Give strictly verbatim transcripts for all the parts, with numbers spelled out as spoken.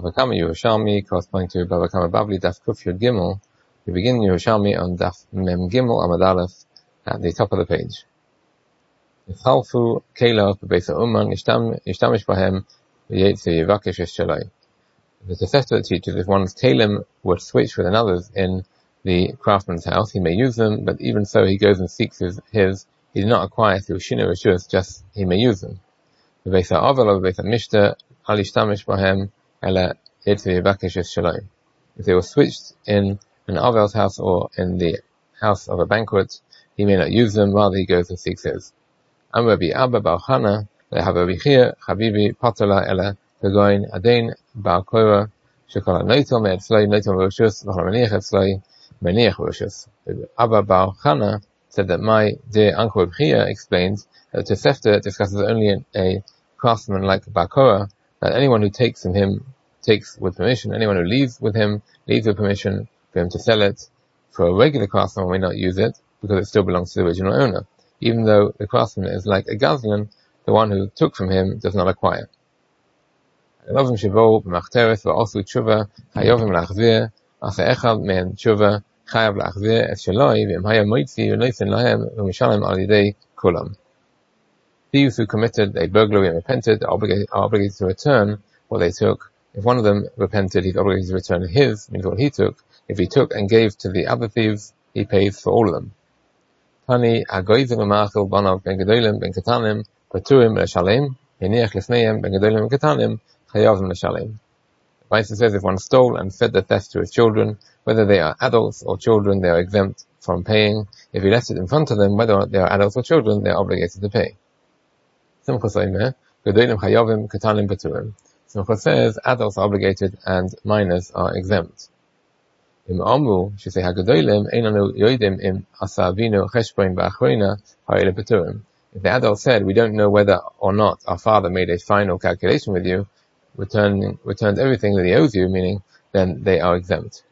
Bava Kama Yerushalmi, corresponding to Bava Kama Bavli, Daf Kuf Yud Gimel. We begin Yerushalmi on Daf Mem Gimel Amad Aleph at the top of the page. Yichalfu Kelav B'Beis HaUman Yishtamish Bahem V'Yetzi Yivakesh Es Shalai. The Tosefta teaches if one's kalim would switch with another's in the craftsman's house, he may use them, but even so he goes and seeks his, his he did not acquire through Shinu Rishus, just he may use them. If they were switched in an Avel's house or in the house of a banquet, he may not use them, rather he goes and seeks his. Am Rabbi Abba Bar Chana, Rabbi Chir, Habibi, Patala, Ela, Tegoin, Adain, Bar Korah, Shekala Noitom, Etzloi, Noitom Roshus, Vachamaniach Etzloi, Maniach Roshus. Abba Bar Chana said that my dear uncle Rabbi Chir explains that Tosefta discusses only a craftsman like Bar Korah, that anyone who takes from him takes with permission, anyone who leaves with him leaves with permission for him to sell it. For a regular craftsman may not use it because it still belongs to the original owner, even though the craftsman is like a Gazlan, the one who took from him does not acquire. Elovim Shivou b'machteres v'osu tshuva hayovim lachzir asa echad me'en tshuva chayav lachzir es shaloi v'im haya moitzi v'noisen lahem v'mishalem al yidei kulam. Thieves who committed a burglary and repented are obligated, are obligated to return what they took. If one of them repented, he's obligated to return his, means what he took. If he took and gave to the other thieves, he pays for all of them. Tani hagoyzim v'ma'achil banav ben gedolim ben ketanim paturim l'shalem hiniach lefneihem ben gedolim ben ketanim chayavim l'shalem. The Bible says if one stole and fed the theft to his children, whether they are adults or children, they are exempt from paying. If he left it in front of them, whether they are adults or children, they are obligated to pay. Simcha says adults are obligated and minors are exempt. If the adult said, we don't know whether or not our father made a final calculation with you, returning, returned everything that he owes you, meaning then they are exempt.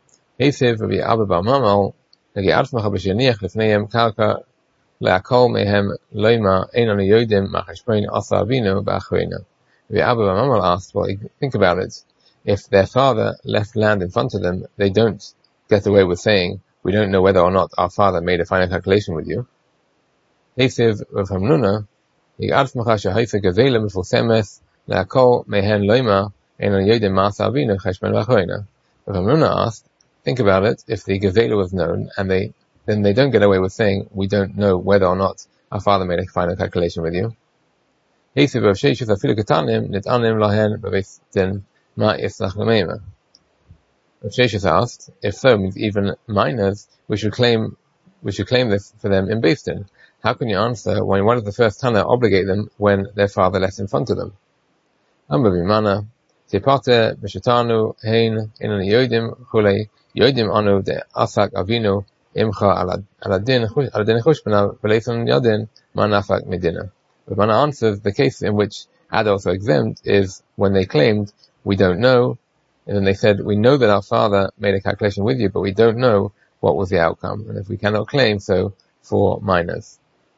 Le'akol mehem loima einanu yodim machashpein asa avinu ba'achreina. The Abba Mamal asked, well, think about it. If their father left land in front of them, they don't get away with saying, we don't know whether or not our father made a final calculation with you. Hesiv Rav Hamnuna, Yig'ad Shmacha Shahaifa Gazela Mefursemes Le'akol mehen loima einanu yodim ma'asa avinu chashpein ba'achreina. Rav Hamnuna asked, think about it, if the Gazela was known and they then they don't get away with saying, we don't know whether or not our father made a final calculation with you. Rav Sheshus asked, if so, means even minors, we should claim, we should claim this for them in Beis Din. How can you answer when one of the first Tana obligate them when their father left in front of them? Amar Bimana, Tepate, Meshatanu, Hein, Inan Yodim, Chulei, Yodim Anu, De Asak Avinu, Imcha aladin aladin chushpana v'leitzon yadin manafak medina. But Mana answers the case in which adults are exempt is when they claimed we don't know, and then they said we know that our father made a calculation with you, but we don't know what was the outcome, and if we cannot claim so for minors.